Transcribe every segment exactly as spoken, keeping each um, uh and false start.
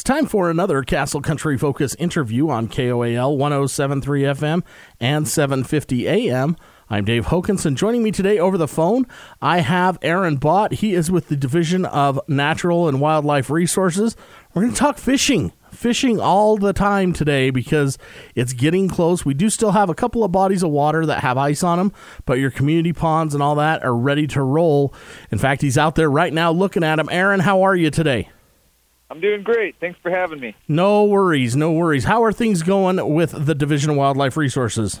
time for another Castle Country Focus interview on K O A L one oh seven point three F M and seven fifty A M. I'm Dave Hokanson. Joining me today over the phone, I have Aaron Bott. He is with the Division of Natural and Wildlife Resources. We're going to talk fishing. Fishing all the time today because it's getting close. We do still have a couple of bodies of water that have ice on them, but your community ponds and all that are ready to roll. In fact, he's out there right now looking at them. Aaron, how are you today? I'm doing great. Thanks for having me. No worries, no worries. How are things going with the Division of Wildlife Resources?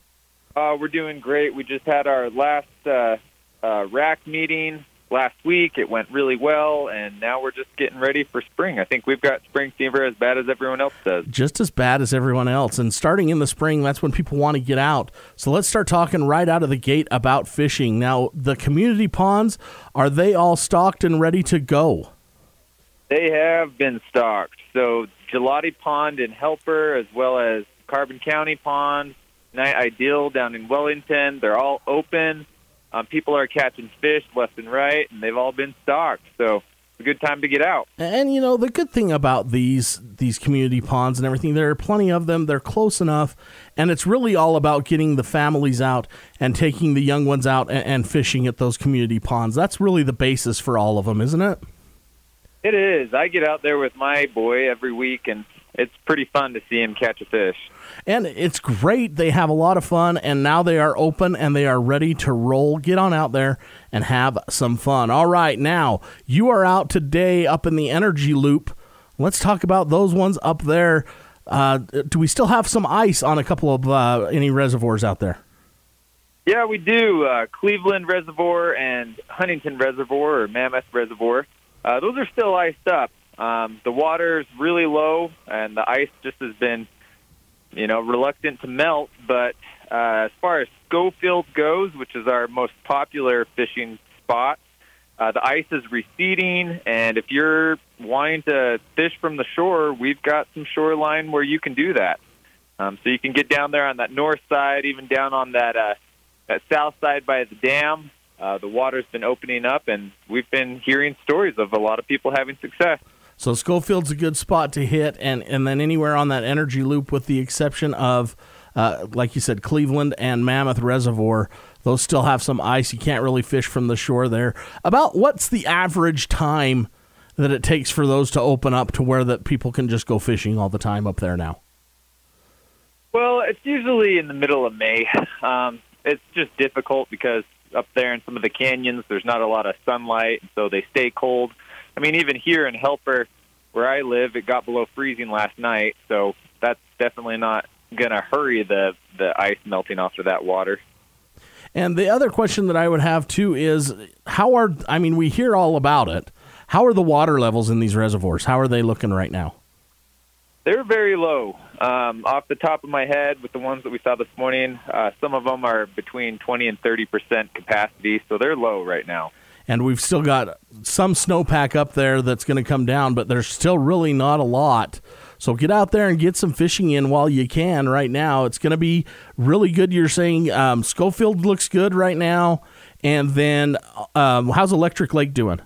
Uh, we're doing great. We just had our last uh, uh, R A C meeting last week. It went really well, and now we're just getting ready for spring. I think we've got spring fever as bad as everyone else does. Just as bad as everyone else. And starting in the spring, that's when people want to get out. So let's start talking right out of the gate about fishing. Now, the community ponds, are they all stocked and ready to go? They have been stocked. So Gelati Pond in Helper, as well as Carbon County Pond, Night Ideal down in Wellington, they're all open. Um, people are catching fish left and right, and they've all been stocked. So it's a good time to get out. And, you know, the good thing about these these community ponds and everything, there are plenty of them. They're close enough, and it's really all about getting the families out and taking the young ones out and, and fishing at those community ponds. That's really the basis for all of them, isn't it? It is. I get out there with my boy every week, and it's pretty fun to see him catch a fish. And it's great. They have a lot of fun, and now they are open and they are ready to roll. Get on out there and have some fun. All right, now, you are out today up in the Energy Loop. Let's talk about those ones up there. Uh, do we still have some ice on a couple of uh, any reservoirs out there? Yeah, we do. Uh, Cleveland Reservoir and Huntington Reservoir, or Mammoth Reservoir. Uh, those are still iced up. Um, the water's really low, and the ice just has been, you know, reluctant to melt. But uh, as far as Schofield goes, which is our most popular fishing spot, uh, the ice is receding. And if you're wanting to fish from the shore, we've got some shoreline where you can do that. Um, so you can get down there on that north side, even down on that uh, that south side by the dam. Uh, the water's been opening up, and we've been hearing stories of a lot of people having success. So Schofield's a good spot to hit, and, and then anywhere on that Energy Loop with the exception of, uh, like you said, Cleveland and Mammoth Reservoir, those still have some ice. You can't really fish from the shore there. About what's the average time that it takes for those to open up to where that people can just go fishing all the time up there now? Well, it's usually in the middle of May. Um, it's just difficult because up there in some of the canyons, there's not a lot of sunlight, so they stay cold. I mean, even here in Helper, where I live, it got below freezing last night, so that's definitely not going to hurry the, the ice melting off of that water. And the other question that I would have, too, is how are, I mean, we hear all about it. How are the water levels in these reservoirs? How are they looking right now? They're very low. Um, off the top of my head, with the ones that we saw this morning, uh, some of them are between twenty and thirty percent capacity, so they're low right now. And we've still got some snowpack up there that's going to come down, but there's still really not a lot. So get out there and get some fishing in while you can right now. It's going to be really good. You're saying um, Schofield looks good right now. And then um, how's Electric Lake doing?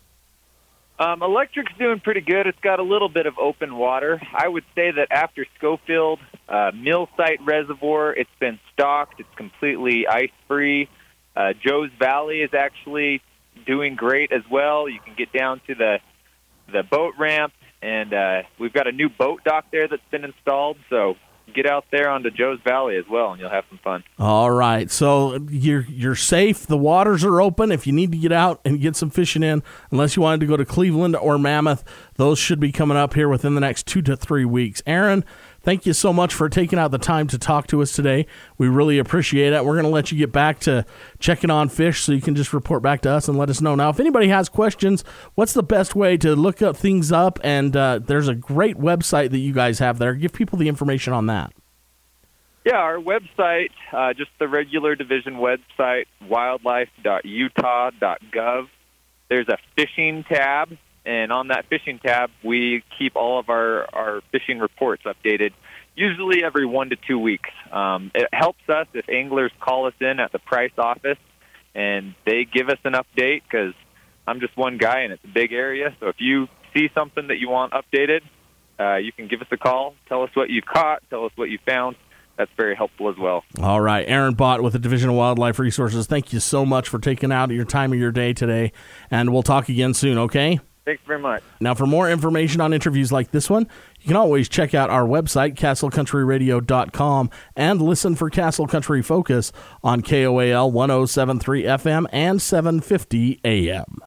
Um, Electric's doing pretty good. It's got a little bit of open water. I would say that after Schofield, uh, Millsite Reservoir, it's been stocked. It's completely ice-free. Uh, Joe's Valley is actually doing great as well. You can get down to the the boat ramp, and uh, we've got a new boat dock there that's been installed. So get out there onto Joe's Valley as well, and you'll have some fun. All right. So you're you're safe. The waters are open. If you need to get out and get some fishing in, unless you wanted to go to Cleveland or Mammoth, those should be coming up here within the next two to three weeks. Aaron, thank you so much for taking out the time to talk to us today. We really appreciate it. We're going to let you get back to checking on fish so you can just report back to us and let us know. Now, if anybody has questions, what's the best way to look up things up? And uh, there's a great website that you guys have there. Give people the information on that. Yeah, our website, uh, just the regular division website, wildlife dot utah dot gov. There's a fishing tab, and on that fishing tab, we keep all of our, our fishing reports updated, usually every one to two weeks. Um, it helps us if anglers call us in at the Price office, and they give us an update, because I'm just one guy, and it's a big area. So if you see something that you want updated, uh, you can give us a call. Tell us what you caught. Tell us what you found. That's very helpful as well. All right. Aaron Bott with the Division of Wildlife Resources, thank you so much for taking out your time of your day today, and we'll talk again soon, okay? Thanks very much. Now, for more information on interviews like this one, you can always check out our website, castle country radio dot com, and listen for Castle Country Focus on K O A L one oh seven point three F M and seven fifty A M.